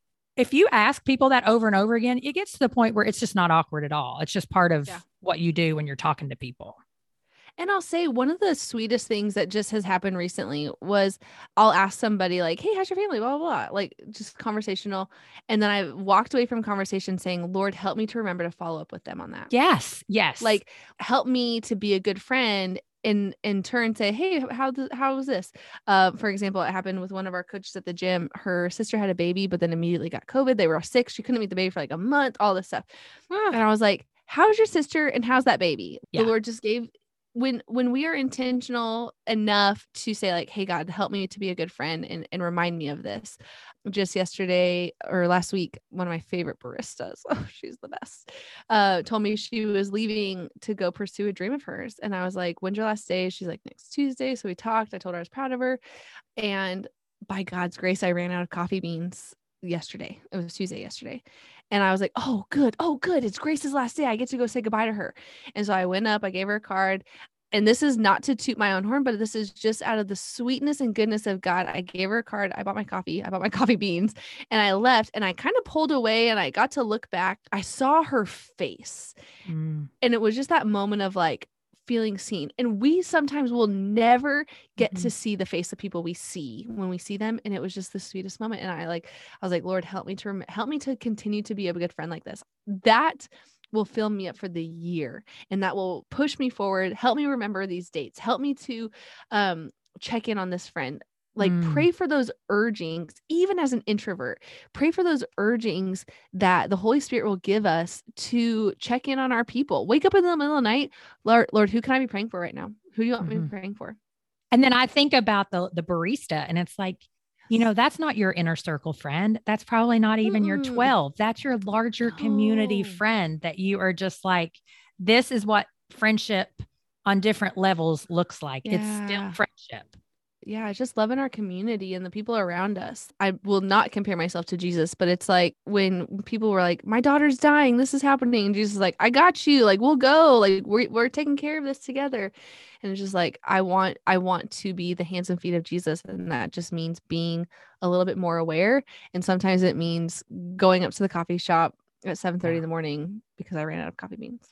if you ask people that over and over again, it gets to the point where it's just not awkward at all. It's just part of yeah. what you do when you're talking to people. And I'll say one of the sweetest things that just has happened recently was I'll ask somebody like, hey, how's your family? Blah, blah, blah. Like just conversational. And then I walked away from conversation saying, Lord, help me to remember to follow up with them on that. Yes. Yes. Like help me to be a good friend and in turn say, hey, how, th- how was this? Uh, for example, it happened with one of our coaches at the gym. Her sister had a baby, but then immediately got COVID. They were sick. She couldn't meet the baby for like a month, all this stuff. And I was like, how's your sister and how's that baby? Yeah. The Lord just gave when when we are intentional enough to say like, hey, God, help me to be a good friend and, and remind me of this. Just yesterday or last week, one of my favorite baristas, oh, she's the best, uh, told me she was leaving to go pursue a dream of hers. And I was like, when's your last day? She's like, next Tuesday. So we talked. I told her I was proud of her. And by God's grace, I ran out of coffee beans yesterday. It was Tuesday yesterday. And I was like, oh, good. Oh, good. It's Grace's last day. I get to go say goodbye to her. And so I went up, I gave her a card. And this is not to toot my own horn, but this is just out of the sweetness and goodness of God. I gave her a card. I bought my coffee. I bought my coffee beans and I left and I kind of pulled away and I got to look back. I saw her face mm. and it was just that moment of like feeling seen. And we sometimes will never get mm-hmm. to see the face of people we see when we see them. And it was just the sweetest moment. And I like, I was like, Lord, help me to, rem- help me to continue to be a good friend like this. That will fill me up for the year. And that will push me forward. Help me remember these dates. Help me to um, check in on this friend. Like mm. pray for those urgings, even as an introvert, pray for those urgings that the Holy Spirit will give us to check in on our people. Wake up in the middle of the night. Lord, Lord, who can I be praying for right now? Who do you want mm-hmm. me to be praying for? And then I think about the, the barista and it's like, you know, that's not your inner circle friend. That's probably not even mm. your twelve. That's your larger community oh. friend that you are just like, this is what friendship on different levels looks like. Yeah. It's still friendship. Yeah, just loving our community and the people around us. I will not compare myself to Jesus, but it's like when people were like, my daughter's dying, this is happening. And Jesus is like, I got you. Like, we'll go. Like, we're, we're taking care of this together. And it's just like, I want, I want to be the hands and feet of Jesus. And that just means being a little bit more aware. And sometimes it means going up to the coffee shop at seven thirty yeah. in the morning because I ran out of coffee beans.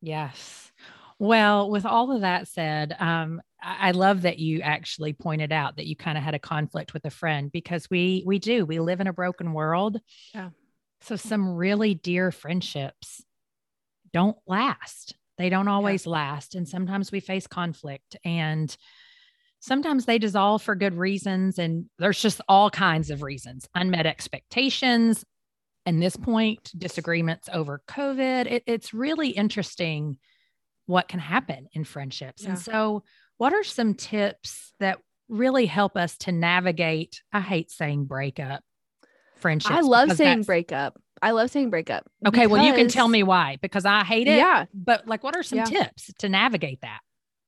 Yes. Well, with all of that said, um, I love that you actually pointed out that you kind of had a conflict with a friend because we, we do, we live in a broken world. Yeah. So some really dear friendships don't last. They don't always yeah. last. And sometimes we face conflict and sometimes they dissolve for good reasons. And there's just all kinds of reasons, unmet expectations. And this point, disagreements over COVID. It, it's really interesting what can happen in friendships. Yeah. And so what are some tips that really help us to navigate? I hate saying breakup friendships. I love saying breakup. I love saying breakup. Okay. Well, you can tell me why, because I hate it. Yeah. But like, what are some yeah. tips to navigate that?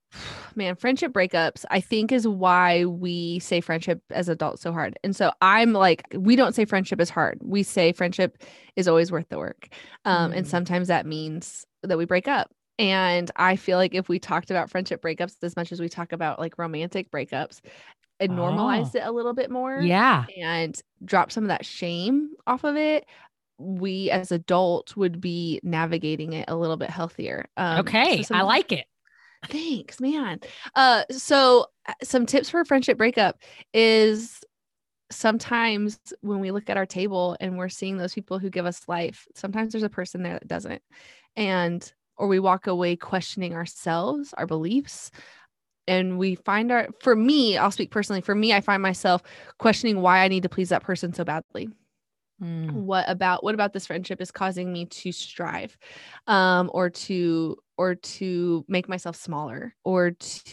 Man, friendship breakups, I think is why we say friendship as adults so hard. And so I'm like, we don't say friendship is hard. We say friendship is always worth the work. Um, mm. And sometimes that means that we break up. And I feel like if we talked about friendship breakups as much as we talk about like romantic breakups, it oh. normalized it a little bit more. Yeah. And drop some of that shame off of it. We as adults would be navigating it a little bit healthier. Um, okay. So some, I like it. Thanks, man. Uh, so some tips for friendship breakup is sometimes when we look at our table and we're seeing those people who give us life, sometimes there's a person there that doesn't. And or we walk away questioning ourselves, our beliefs, and we find our, for me, I'll speak personally, for me, I find myself questioning why I need to please that person so badly. Mm. What about, what about this friendship is causing me to strive, um, or to, or to make myself smaller or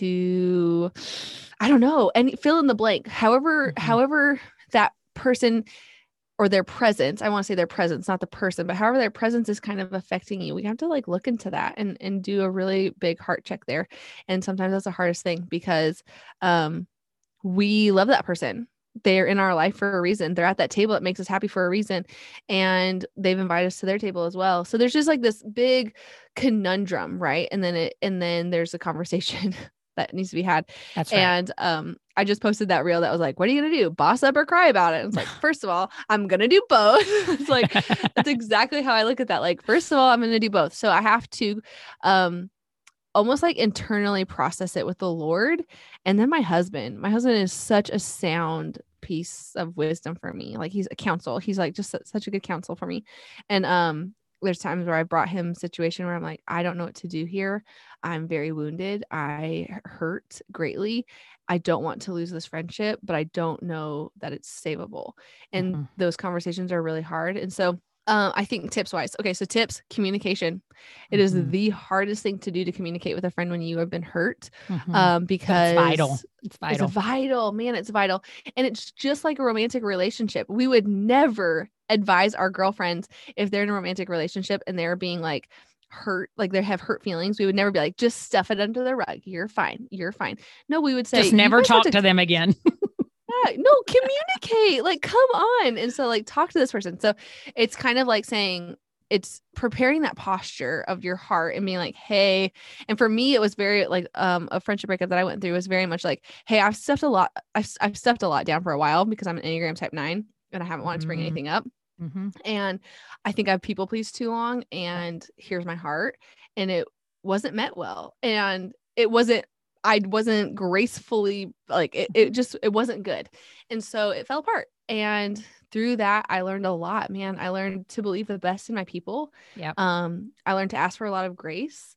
to, I don't know, and fill in the blank, however, mm-hmm. however that person or their presence, I want to say their presence, not the person, but however their presence is kind of affecting you. We have to like look into that and, and do a really big heart check there. And sometimes that's the hardest thing because um, we love that person. They're in our life for a reason. They're at that table that makes us happy for a reason. And they've invited us to their table as well. So there's just like this big conundrum, right? And then it, and then there's a conversation that needs to be had. That's right. And um, I just posted that reel that was like, what are you going to do? Boss up or cry about it? And it's like, first of all, I'm going to do both. It's like, that's exactly how I look at that. Like, first of all, I'm going to do both. So I have to um, almost like internally process it with the Lord. And then my husband, my husband is such a sound piece of wisdom for me. Like he's a counsel. He's like just such a good counsel for me. And, um, there's times where I brought him a situation where I'm like, I don't know what to do here. I'm very wounded. I hurt greatly. I don't want to lose this friendship, but I don't know that it's savable. And Mm-hmm. those conversations are really hard. And so uh, I think tips wise. Okay. So tips, communication. It is Mm-hmm. the hardest thing to do to communicate with a friend when you have been hurt. Mm-hmm. Um, because it's vital. It's vital. It's vital, man. It's vital. And it's just like a romantic relationship. We would never advise our girlfriends if they're in a romantic relationship and they're being like hurt, like they have hurt feelings. We would never be like, just stuff it under the rug. You're fine. You're fine. No, we would say, just never talk to, to them again. Yeah, no, communicate, like, come on. And so like, talk to this person. So it's kind of like saying, it's preparing that posture of your heart and being like, hey, and for me, it was very like, um, a friendship breakup that I went through was very much like, hey, I've stuffed a lot. I've, I've stuffed a lot down for a while because I'm an Enneagram type nine and I haven't wanted to bring Mm-hmm. anything up. Mm-hmm. And I think I've people pleased too long, and here's my heart. And it wasn't met well. And it wasn't, I wasn't gracefully like it, it just, it wasn't good. And so it fell apart. And through that, I learned a lot, man. I learned to believe the best in my people. Yeah. Um, I learned to ask for a lot of grace.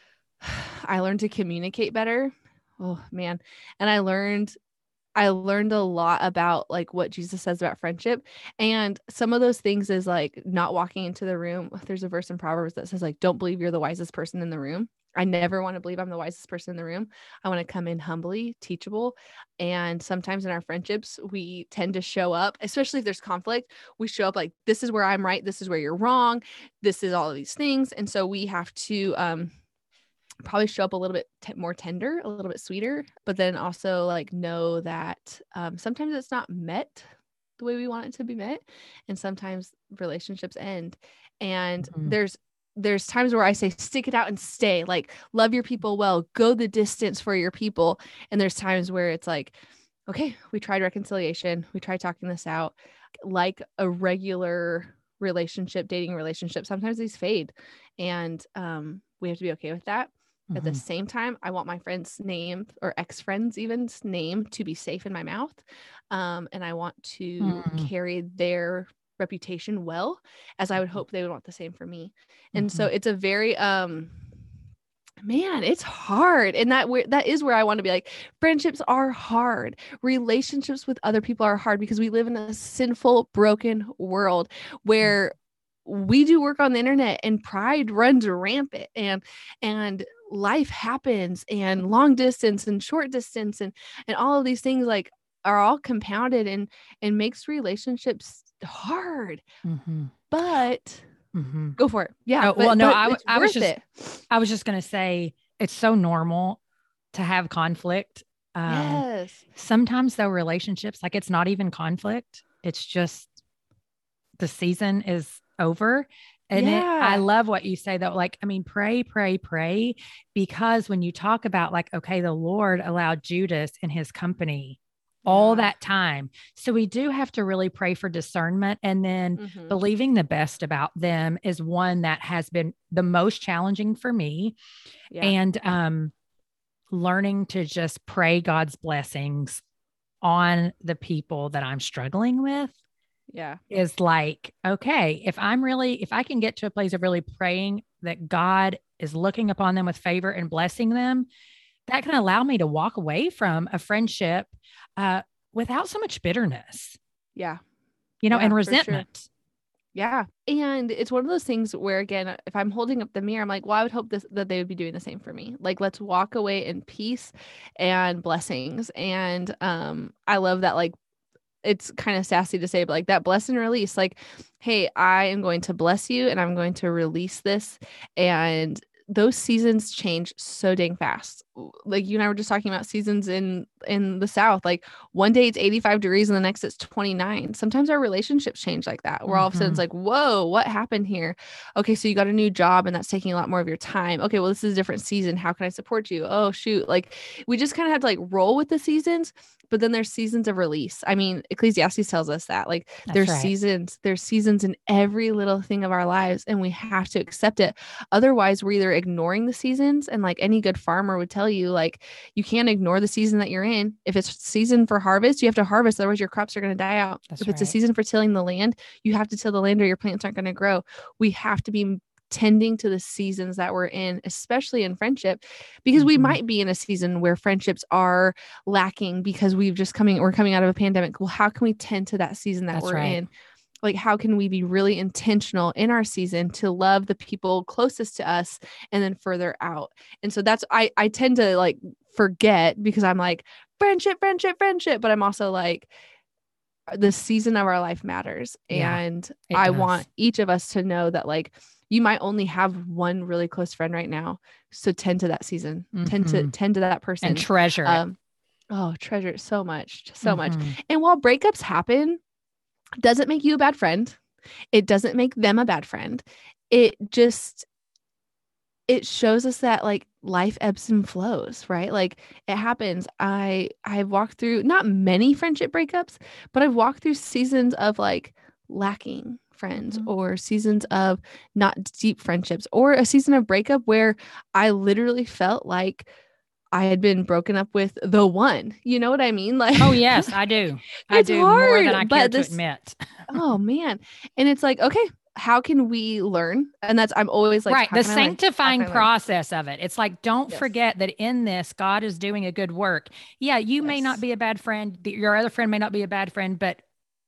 I learned to communicate better. Oh man. And I learned, I learned a lot about like what Jesus says about friendship. And some of those things is like not walking into the room. There's a verse in Proverbs that says like, don't believe you're the wisest person in the room. I never want to believe I'm the wisest person in the room. I want to come in humbly, teachable. And sometimes in our friendships, we tend to show up, especially if there's conflict, we show up like, this is where I'm right. This is where you're wrong. This is all of these things. And so we have to, um, probably show up a little bit t- more tender, a little bit sweeter, but then also like know that, um, sometimes it's not met the way we want it to be met. And sometimes relationships end. And Mm-hmm. there's, there's times where I say, stick it out and stay, like love your people well, go the distance for your people. And there's times where it's like, okay, we tried reconciliation. We tried talking this out, like a regular relationship, dating relationship. Sometimes these fade, and um, we have to be okay with that. Mm-hmm. At the same time, I want my friends' name, or ex-friends even's name, to be safe in my mouth. Um, and I want to mm-hmm. carry their reputation well, as I would hope they would want the same for me. And mm-hmm. so it's a very, um, man, it's hard. And that where that is where I want to be like, friendships are hard. Relationships with other people are hard because we live in a sinful, broken world where we do work on the internet and pride runs rampant, and, and life happens, and long distance and short distance and, and all of these things like are all compounded and, and makes relationships hard, mm-hmm. but mm-hmm. go for it. Yeah. Oh, but, well, no, but I, it's I was worth just, it. I was just going to say, it's so normal to have conflict. Um, yes. Sometimes though, relationships, like it's not even conflict. It's just the season is over. And yeah. it, I love what you say though. Like, I mean, pray, pray, pray, because when you talk about like, okay, the Lord allowed Judas in his company all that time. So we do have to really pray for discernment, and then mm-hmm. believing the best about them is one that has been the most challenging for me. Yeah. And, um, learning to just pray God's blessings on the people that I'm struggling with. Yeah. Is like, okay, if I'm really, if I can get to a place of really praying that God is looking upon them with favor and blessing them, that can allow me to walk away from a friendship uh, without so much bitterness. Yeah. You know, yeah, and resentment. Sure. Yeah. And it's one of those things where, again, if I'm holding up the mirror, I'm like, well, I would hope this, that they would be doing the same for me. Like, let's walk away in peace and blessings. And um, I love that, like, it's kind of sassy to say, but like that bless and release, like, hey, I am going to bless you and I'm going to release this. And those seasons change so dang fast. Like you and I were just talking about seasons in, in the South, like one day it's eighty-five degrees and the next it's twenty-nine. Sometimes our relationships change like that. Where mm-hmm. all of a sudden it's like, whoa, what happened here? Okay. So you got a new job and that's taking a lot more of your time. Okay. Well, this is a different season. How can I support you? Oh shoot. Like we just kind of have to like roll with the seasons. but then there's seasons of release. I mean, Ecclesiastes tells us that like That's there's right. seasons, there's seasons in every little thing of our lives, and we have to accept it. Otherwise, we're either ignoring the seasons, and like any good farmer would tell you, like you can't ignore the season that you're in. If it's season for harvest, you have to harvest, otherwise your crops are going to die out. That's if it's a right. season for tilling the land, you have to till the land or your plants aren't going to grow. We have to be tending to the seasons that we're in, especially in friendship, because Mhm. we might be in a season where friendships are lacking because we've just coming, we're coming out of a pandemic. Well, how can we tend to that season that That's we're right. in? Like, how can we be really intentional in our season to love the people closest to us and then further out? And so that's, I, I tend to like forget because I'm like friendship, friendship, friendship, but I'm also like, the season of our life matters. Yeah, And it I does. want each of us to know that like, you might only have one really close friend right now. So tend to that season, tend to Mhm. tend to that person. And treasure it. Um, oh, treasure it so much, so much. Mhm. And while breakups happen, doesn't make you a bad friend. It doesn't make them a bad friend. It just, it shows us that like life ebbs and flows, right? Like it happens. I I've walked through not many friendship breakups, but I've walked through seasons of like lacking friends Mhm. or seasons of not deep friendships or a season of breakup where I literally felt like I had been broken up with the one. You know what I mean? Like Oh, yes, I do. I it's do more than hard, I care but to this admit. oh man. And it's like, okay, how can we learn? And that's I'm always like, Right. how The can I learn? How sanctifying can I learn? process of it. It's like, don't Yes. forget that in this, God is doing a good work. Yeah, you may not Yes. be a bad friend. the- Your other friend may not be a bad friend, but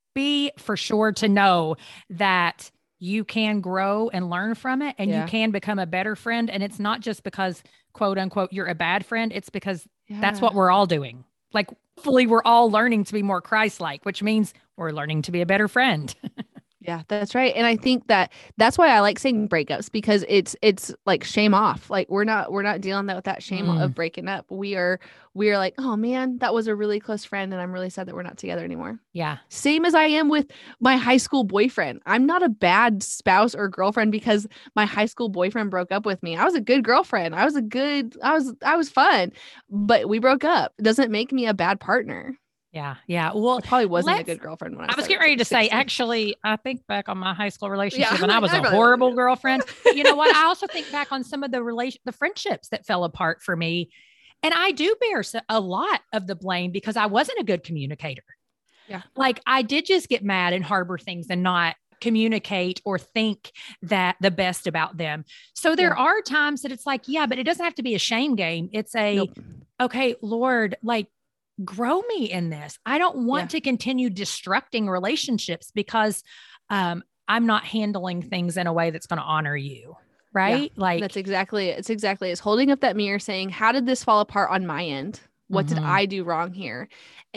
be for sure to know that you can grow and learn from it and you Yeah. can become a better friend. And it's not just because, quote unquote, you're a bad friend. It's because that's Yeah. what we're all doing. Like, hopefully, we're all learning to be more Christ like, which means we're learning to be a better friend. Yeah, that's right. And I think that that's why I like saying breakups because it's it's like shame off. Like we're not we're not dealing that with that shame Mm. of breaking up. We are we are like, oh man, that was a really close friend and I'm really sad that we're not together anymore. Yeah. Same as I am with my high school boyfriend. I'm not a bad spouse or girlfriend because my high school boyfriend broke up with me. I was a good girlfriend. I was a good I was I was fun, but we broke up. It doesn't make me a bad partner. Yeah. Yeah. Well, I probably wasn't a let's, good girlfriend when I I was started getting ready to say, sixteen. actually, I think back on my high school Yeah, relationship I'm and I like, was I a probably wasn't horrible good. girlfriend. But you know what? I also think back on some of the relation, the friendships that fell apart for me. And I do bear so- a lot of the blame because I wasn't a good communicator. Yeah. Like I did just get mad and harbor things and not communicate or think that the best about them. So there Yeah. are times that it's like, yeah, but it doesn't have to be a shame game. It's a, Nope. okay, Lord, like grow me in this. I don't want Yeah. to continue destructing relationships because um, I'm not handling things in a way that's going to honor you. Right. Like That's exactly it. It's exactly it's holding up that mirror saying, how did this fall apart on my end? What did Mhm. I do wrong here?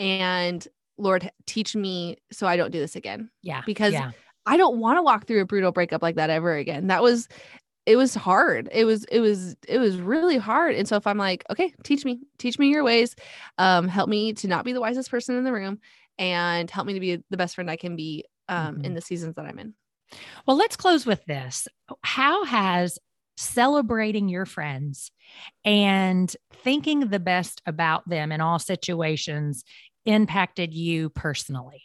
And Lord, teach me so I don't do this again. yeah, Because yeah, I don't want to walk through a brutal breakup like that ever again. That was it was hard. It was it was it was really hard. And so if I'm like, okay, teach me, teach me your ways, um, help me to not be the wisest person in the room and help me to be the best friend I can be um Mhm. in the seasons that I'm in. Well, let's close with this. How has celebrating your friends and thinking the best about them in all situations impacted you personally?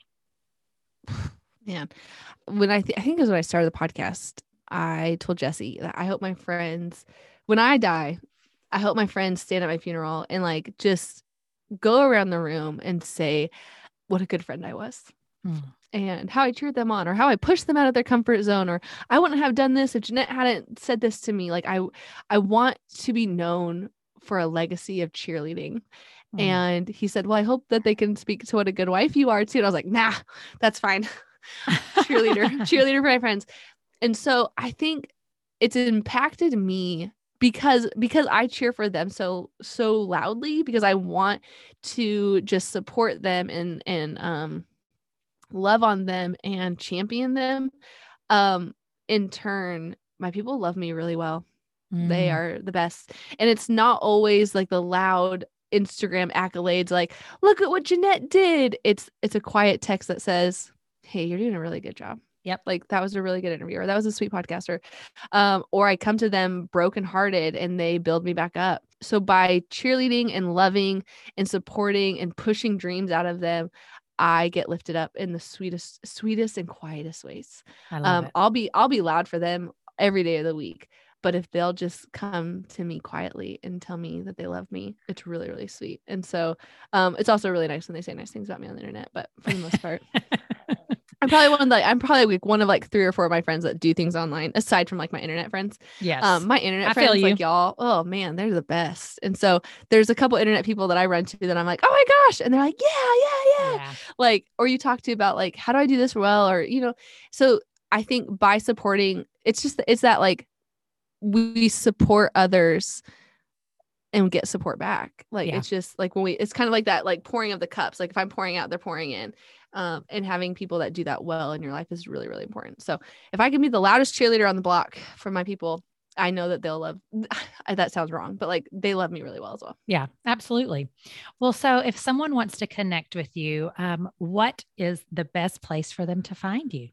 Man, when I, th- I think it was when I started the podcast, I told Jesse that I hope my friends, when I die, I hope my friends stand at my funeral and like just go around the room and say what a good friend I was Hmm. and how I cheered them on or how I pushed them out of their comfort zone or I wouldn't have done this if Jeanette hadn't said this to me. Like I, I want to be known for a legacy of cheerleading. Hmm. And he said, well, I hope that they can speak to what a good wife you are too. And I was like, nah, that's fine. cheerleader, cheerleader for my friends. And so I think it's impacted me because because I cheer for them so so loudly because I want to just support them and and um love on them and champion them. Um in turn, my people love me really well. They Mm. are the best. And it's not always like the loud Instagram accolades like, look at what Jeanette did. It's it's a quiet text that says, hey, you're doing a really good job. Yep. Like that was a really good interview, or that was a sweet podcaster. Um, or I come to them brokenhearted and they build me back up. So by cheerleading and loving and supporting and pushing dreams out of them, I get lifted up in the sweetest, sweetest and quietest ways. I love Um, it. I'll be, I'll be loud for them every day of the week. But if they'll just come to me quietly and tell me that they love me, it's really, really sweet. And so um, it's also really nice when they say nice things about me on the internet. But for the most part, I'm probably one of the, I'm probably like one of like three or four of my friends that do things online, aside from like my internet friends. Yes. Um, my internet I feel friends, you. like y'all, oh man, they're the best. And so there's a couple internet people that I run to that I'm like, oh my gosh. And they're like, yeah, yeah, yeah. Yeah. Like, or you talk to about like, how do I do this well? Or, you know, so I think by supporting, it's just, it's that like, we support others and get support back. Like, Yeah. it's just like when we, it's kind of like that, like pouring of the cups. Like if I'm pouring out, they're pouring in. Um, and having people that do that well in your life is really, really important. So if I can be the loudest cheerleader on the block for my people, I know that they'll love, that sounds wrong, but like they love me really well as well. Yeah, absolutely. Well, so if someone wants to connect with you, um, what is the best place for them to find you?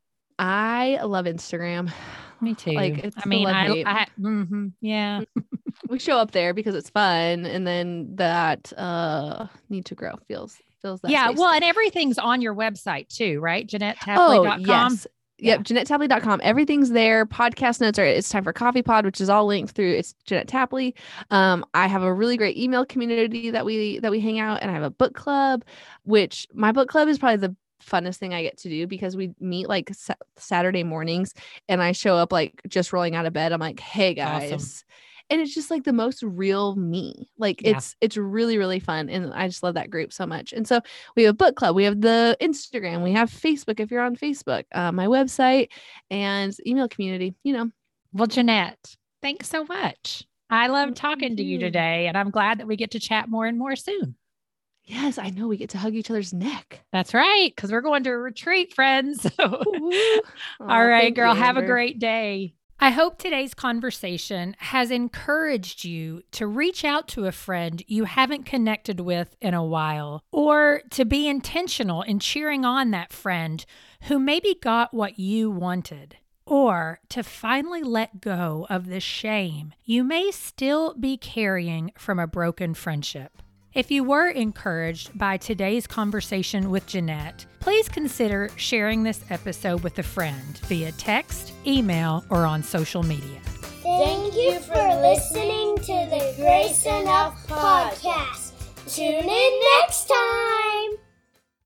I love Instagram. Me too. Like, it's I mean, the I, love-hate. I mm-hmm, yeah, We show up there because it's fun. And then that uh need to grow feels, feels that yeah. space. Well, and everything's on your website too, right? Jeanette Tapley Oh, dot com. yes. Yep. Yeah. Jeanette Tapley dot com. Everything's there. Podcast notes are It's Time for Coffee Pod, which is all linked through It's Jeanette Tapley. Um, I have a really great email community that we that we hang out, and I have a book club, which my book club is probably the funnest thing I get to do because we meet like sa- Saturday mornings and I show up like just rolling out of bed. I'm like, hey guys. Awesome. And it's just like the most real me. Like Yeah. it's, it's really, really fun. And I just love that group so much. And so we have a book club, we have the Instagram, we have Facebook, if you're on Facebook, uh, my website and email community, you know. Well, Jeanette, thanks so much. I love talking Thank to you you. today, and I'm glad that we get to chat more and more soon. Yes, I know we get to hug each other's neck. That's right, because we're going to a retreat, friends. So, Woo. all Aw, right, thank girl, you, have a Amber. great day. I hope today's conversation has encouraged you to reach out to a friend you haven't connected with in a while, or to be intentional in cheering on that friend who maybe got what you wanted, or to finally let go of the shame you may still be carrying from a broken friendship. If you were encouraged by today's conversation with Jeanette, please consider sharing this episode with a friend via text, email, or on social media. Thank you for listening to the Grace Enough podcast. Tune in next time.